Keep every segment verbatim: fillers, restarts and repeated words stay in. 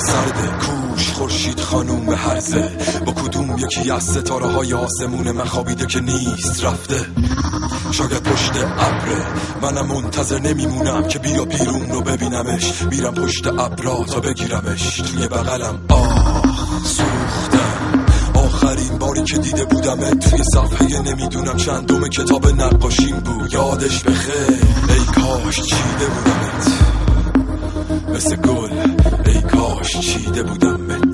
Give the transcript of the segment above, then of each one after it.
سرده، کوش خورشید خانوم هرزه، با کدوم یکی از ستاره های آسمون من خوابیده که نیست رفته. شاید پشت ابره، منم منتظر نمیمونم که بیا بیرون رو ببینمش، میرم پشت ابرا تا بگیرمش توی بغلم. آه سوختم، آخرین باری که دیده بودم توی صفحه نمیدونم چندم کتاب نقاشیم بود. یادش بخیر ای کاش چیده بودمت مثل گل، ای کاش چیده بودمت.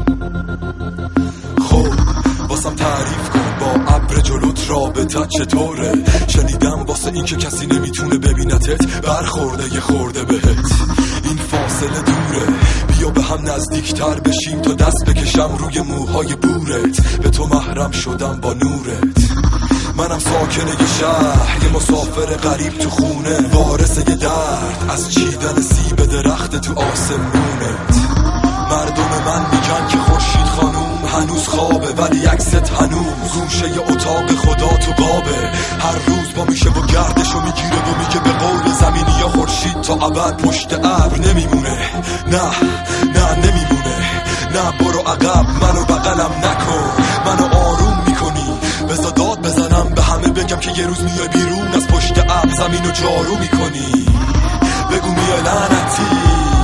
خب واسم تعریف کن با ابر جلوت رابطت چطوره؟ شنیدم واسه این که کسی نمیتونه ببینتت برخورده یه خورده بهت. این فاصله دوره، بیا به هم نزدیکتر بشیم تا دست بکشم روی موهای بورت. به تو محرم شدم با نورت. منم ساکن یه شهر، یه مسافر غریب تو خونه، وارث یه درد از چیدن سیب درخت تو آسمونت. مردم من میگن که خورشید خانوم هنوز خوابه، ولی عکست هنوز گوشه ی اتاق خدا تو قابه. هر روز با میشه و گردشو میگیره و میگه به قول زمینی یا خورشید تا ابد پشت ابر نمیمونه. نه نه نمیمونه، نه برو عقب، منو بغلم نکن، منو آروم میکنی. بذار داد بزنم به همه بگم که یه روز میای بیرون از پشت ابر زمینو جارو میکنی. بگو میای لعنتی،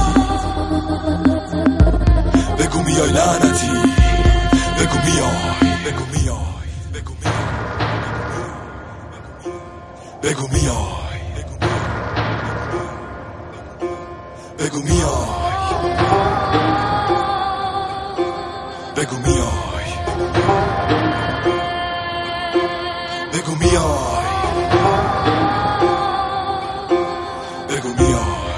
بگو میای لعنتی، بگو میای، بگو میای، بگو میای، بگو میای، بگو میای، بگو میای، بگو میای، بگو میای.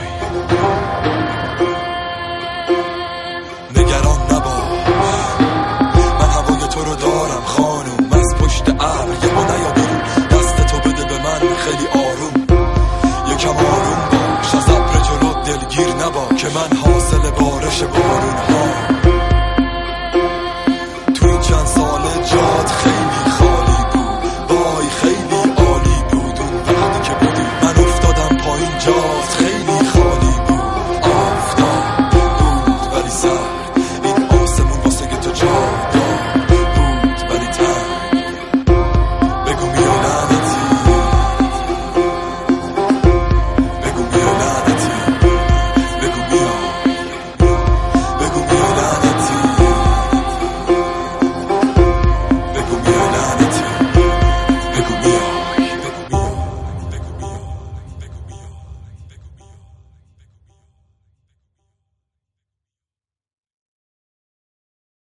نگران نباش، من هوای تو رو دارم خانوم. از پشت ابر یه ما نیا بیرون، دست تو بده به من خیلی آروم. یکم آروم باش، از ابر جلو دلگیر نباش که من حاصل بارش بارون ها.